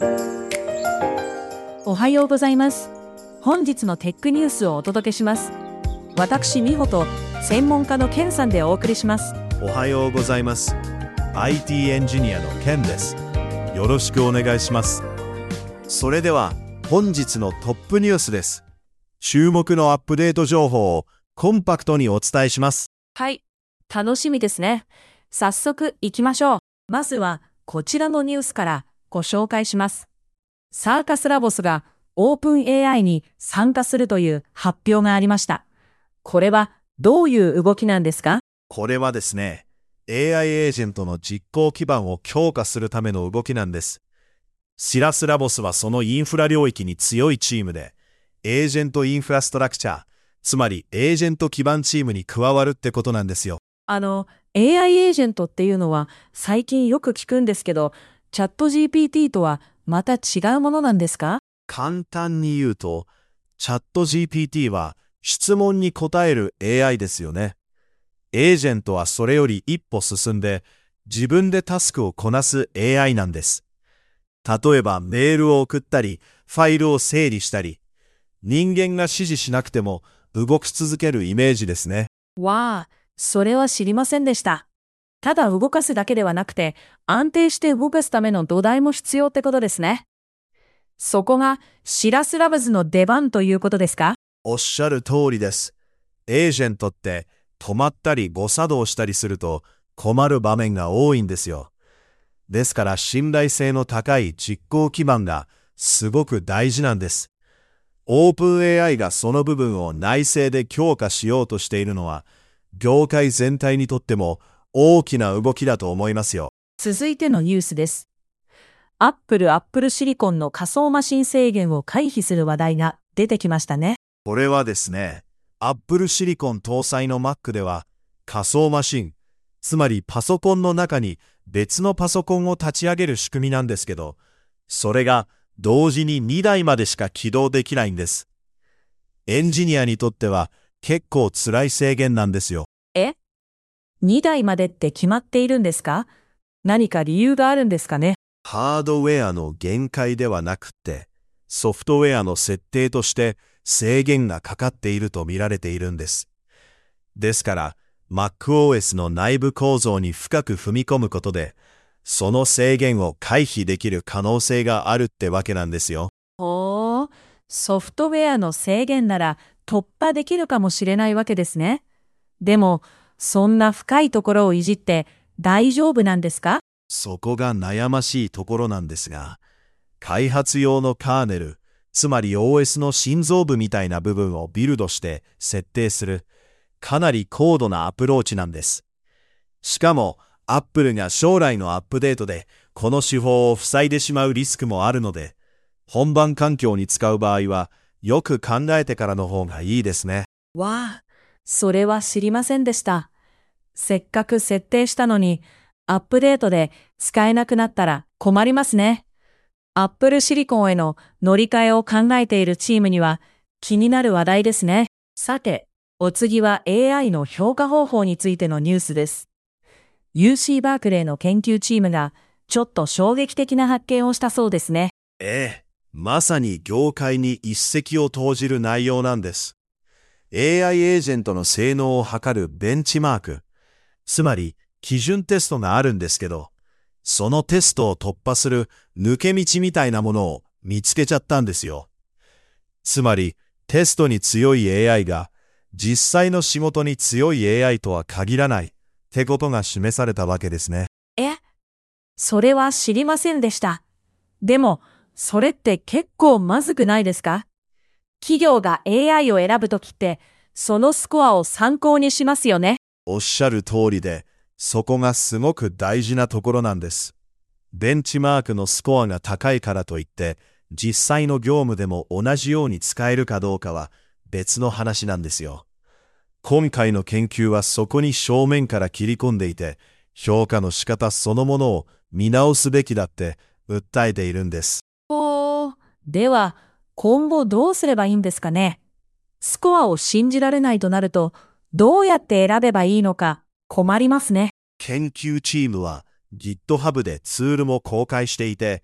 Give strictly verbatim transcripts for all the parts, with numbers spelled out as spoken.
おはようございます。本日のテックニュースをお届けします。私、美穂と専門家のケンさんでお送りします。 おはようございます。アイティー エンジニアのケンです。よろしくお願いします。それでは本日のトップニュースです。注目のアップデート情報をコンパクトにお伝えします。 はい、楽しみですね。早速行きましょう。まずはこちらのニュースからご紹介します。サーカスラボスがオープン エーアイ に参加するという発表がありました。これはどういう動きなんですか？ これはですね、エーアイ エージェントの実行基盤を強化するための動きなんです。シラスラボスはそのインフラ領域に強いチームで、エージェントインフラストラクチャー、つまりエージェント基盤チームに加わるってことなんですよ。 あの、エーアイ エージェントっていうのは最近よく聞くんですけど、チャット ジーピーティー とはまた違うものなんですか？ 簡単に言うと、チャット ジーピーティー は質問に答える エーアイ ですよね。エージェントはそれより一歩進んで、自分でタスクをこなす エーアイ なんです。例えばメールを送ったり、ファイルを整理したり、人間が指示しなくても動き続けるイメージですね。 わあ、それは知りませんでした。ただ動かすだけではなくて、安定して動かすための土台も必要ってことですね。そこがシラスラボスの出番ということですか？ おっしゃる通りです。エージェントって止まったり誤作動したりすると困る場面が多いんですよ。ですから信頼性の高い実行基盤がすごく大事なんです。オープン エーアイ がその部分を内製で強化しようとしているのは、業界全体にとっても大きな動きだと思いますよ。 続いてのニュースです。アップル、アップルシリコンの仮想マシン制限を回避する話題が出てきましたね。 これはですね、Apple シリコン搭載の Mac では仮想マシン、つまりパソコンの中に別のパソコンを立ち上げる仕組みなんですけど、それが同時ににだいまでしか起動できないんです。エンジニアにとっては結構辛い制限なんですよ。 え？にだいまでって決まっているんですか？何か理由があるんですかね？ ハードウェアの限界ではなくて、ソフトウェアの設定として制限がかかっていると見られているんです。ですから、MacOS の内部構造に深く踏み込むことで、その制限を回避できる可能性があるってわけなんですよ。 ほー、ソフトウェアの制限なら突破できるかもしれないわけですね。でも、そんな深いところをいじって大丈夫なんですか？ そこが悩ましいところなんですが、開発用のカーネル、つまり オーエス の心臓部みたいな部分をビルドして設定する、かなり高度なアプローチなんです。しかも、Apple が将来のアップデートでこの手法を塞いでしまうリスクもあるので、本番環境に使う場合はよく考えてからの方がいいですね。 わあ、それは知りませんでした。せっかく設定したのに、アップデートで使えなくなったら困りますね。Apple シリコンへの乗り換えを考えているチームには気になる話題ですね。さて、お次は エーアイ の評価方法についてのニュースです。ユーシー バークレーの研究チームがちょっと衝撃的な発見をしたそうですね。 ええ、まさに業界に一石を投じる内容なんです。エーアイ エージェントの性能を測るベンチマーク、つまり基準テストがあるんですけど、そのテストを突破する抜け道みたいなものを見つけちゃったんですよ。つまりテストに強い エーアイ が実際の仕事に強い エーアイ とは限らないってことが示されたわけですね。 え？それは知りませんでした。でも、それって結構まずくないですか？企業が エーアイ を選ぶときって、そのスコアを参考にしますよね。 おっしゃる通りで、そこがすごく大事なところなんです。ベンチマークのスコアが高いからといって、実際の業務でも同じように使えるかどうかは別の話なんですよ。今回の研究はそこに正面から切り込んでいて、評価の仕方そのものを見直すべきだって訴えているんです。 おー、では、今後どうすればいいんですかね。スコアを信じられないとなると、どうやって選べばいいのか困りますね。 研究チームは GitHub でツールも公開していて、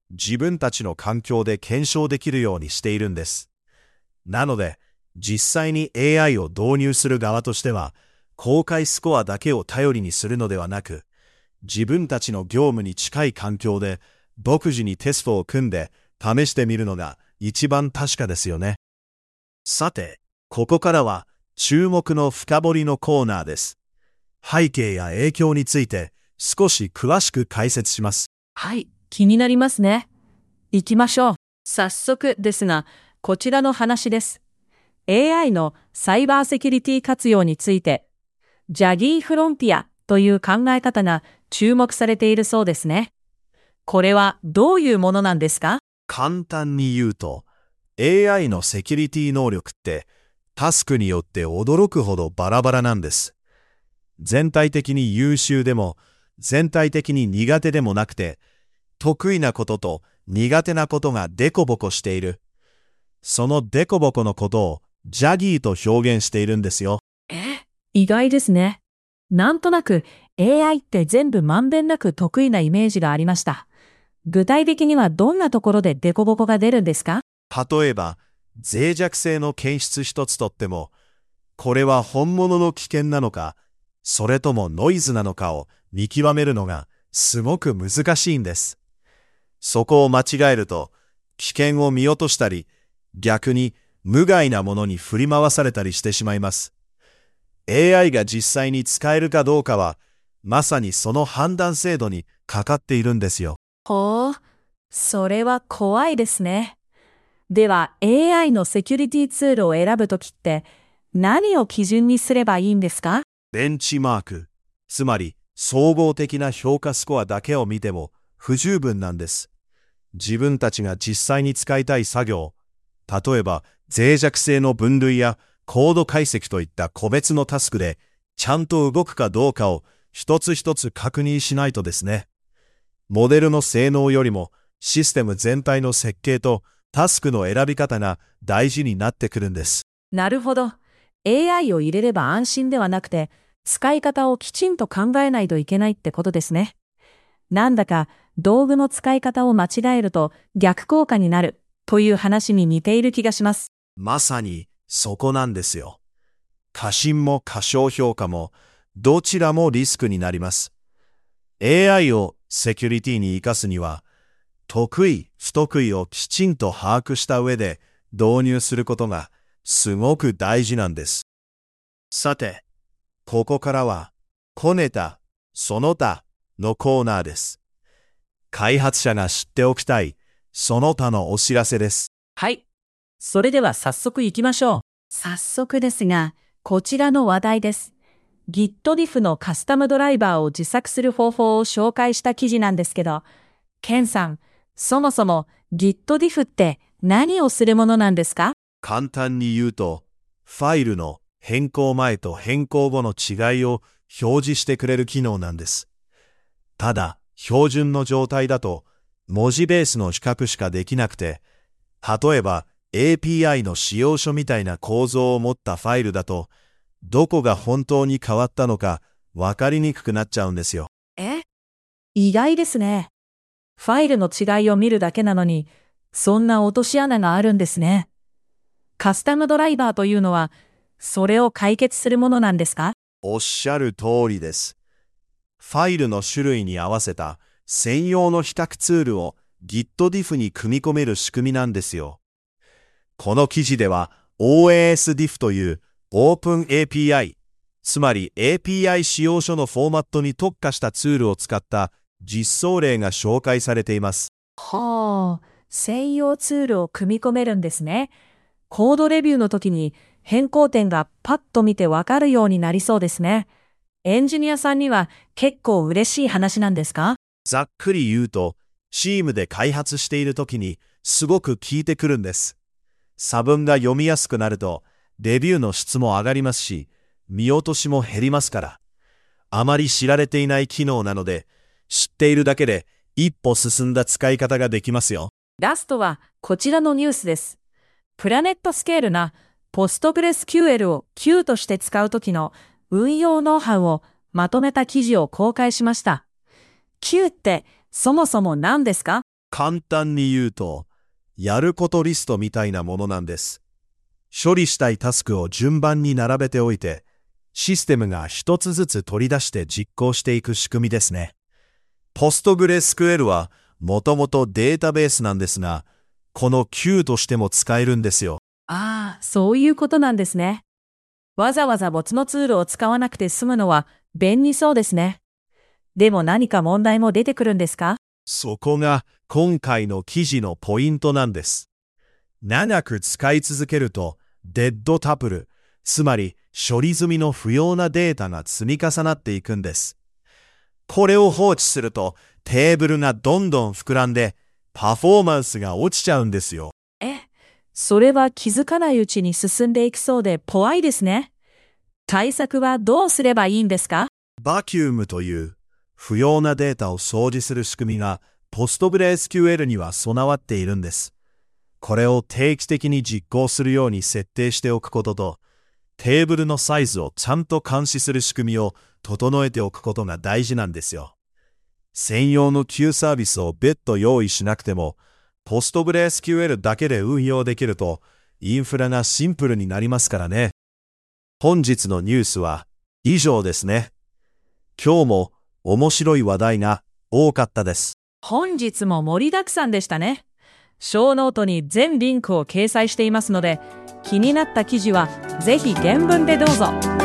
自分たちの環境で検証できるようにしているんです。なので、実際に エーアイ を導入する側としては、公開スコアだけを頼りにするのではなく、自分たちの業務に近い環境で独自にテストを組んで試してみるのが一番確かですよね。さて、ここからは注目の深掘りのコーナーです。背景や影響について少し詳しく解説します。 はい、気になりますね。行きましょう。早速ですが、こちらの話です。エーアイ のサイバーセキュリティ活用について、ジャギーフロンティアという考え方が注目されているそうですね。これはどういうものなんですか？ 簡単に言うと、エーアイ のセキュリティ能力ってタスクによって驚くほどバラバラなんです。全体的に優秀でも全体的に苦手でもなくて、得意なことと苦手なことがデコボコしている。そのデコボコのことをジャギーと表現しているんですよ。 え、意外ですね。なんとなく エーアイ って全部まんべんなく得意なイメージがありました。具体的にはどんなところでデコボコが出るんですか？ 例えば、脆弱性の検出一つとっても、これは本物の危険なのか、それともノイズなのかを見極めるのがすごく難しいんです。そこを間違えると、危険を見落としたり、逆に無害なものに振り回されたりしてしまいます。エーアイ が実際に使えるかどうかは、まさにその判断精度にかかっているんですよ。 ほう、それは怖いですね。では エーアイ のセキュリティツールを選ぶときって何を基準にすればいいんですか？ ベンチマーク、つまり総合的な評価スコアだけを見ても不十分なんです。自分たちが実際に使いたい作業、例えば脆弱性の分類やコード解析といった個別のタスクでちゃんと動くかどうかを一つ一つ確認しないとですね。モデルの性能よりもシステム全体の設計とタスクの選び方が大事になってくるんです。 なるほど。エーアイ を入れれば安心ではなくて、使い方をきちんと考えないといけないってことですね。なんだか道具の使い方を間違えると逆効果になるという話に似ている気がします。 まさにそこなんですよ。過信も過小評価もどちらもリスクになります。エーアイ をセキュリティに生かすには、得意、不得意をきちんと把握した上で導入することがすごく大事なんです。さて、ここからは、小ネタ、その他のコーナーです。開発者が知っておきたい、その他のお知らせです。 はい。それでは早速行きましょう。早速ですが、こちらの話題です。GitDiff のカスタムドライバーを自作する方法を紹介した記事なんですけど、ケンさん、そもそも GitDiff って何をするものなんですか？ 簡単に言うと、ファイルの変更前と変更後の違いを表示してくれる機能なんです。ただ、標準の状態だと文字ベースの比較しかできなくて、例えば エーピーアイ の使用書みたいな構造を持ったファイルだと、どこが本当に変わったのか分かりにくくなっちゃうんですよ。 え？意外ですね。ファイルの違いを見るだけなのに、そんな落とし穴があるんですね。カスタムドライバーというのは、それを解決するものなんですか？ おっしゃる通りです。ファイルの種類に合わせた専用の比較ツールを GitDiff に組み込める仕組みなんですよ。この記事では オーエーエスディフ というオープン エーピーアイ、つまり エーピーアイ 使用書のフォーマットに特化したツールを使った実装例が紹介されています。 はあ、専用ツールを組み込めるんですね。コードレビューの時に変更点がパッと見てわかるようになりそうですね。エンジニアさんには結構嬉しい話なんですか？ ざっくり言うと、チームで開発している時にすごく効いてくるんです。差分が読みやすくなると、レビューの質も上がりますし、見落としも減りますから。あまり知られていない機能なので、知っているだけで一歩進んだ使い方ができますよ。 ラストはこちらのニュースです。プラネットスケールな PostgreSQL を Q として使うときの運用ノウハウをまとめた記事を公開しました。Q ってそもそも何ですか？ 簡単に言うと、やることリストみたいなものなんです。処理したいタスクを順番に並べておいて、システムが一つずつ取り出して実行していく仕組みですね。PostgreSQL はもともとデータベースなんですが、この Q としても使えるんですよ。 ああ、そういうことなんですね。わざわざ別のツールを使わなくて済むのは便利そうですね。でも何か問題も出てくるんですか？ そこが今回の記事のポイントなんです。長く使い続けると、デッドタプル、つまり処理済みの不要なデータが積み重なっていくんです。これを放置すると、テーブルがどんどん膨らんで、パフォーマンスが落ちちゃうんですよ。 え、それは気づかないうちに進んでいきそうで怖いですね。対策はどうすればいいんですか？ バキュームという不要なデータを掃除する仕組みが PostgreSQL には備わっているんです。これを定期的に実行するように設定しておくことと、テーブルのサイズをちゃんと監視する仕組みを整えておくことが大事なんですよ。専用の Q サービスを別途用意しなくても、PostgreSQL だけで運用できると、インフラがシンプルになりますからね。本日のニュースは以上ですね。今日も面白い話題が多かったです。 本日も盛りだくさんでしたね。小ノートに全リンクを掲載していますので、気になった記事はぜひ原文でどうぞ。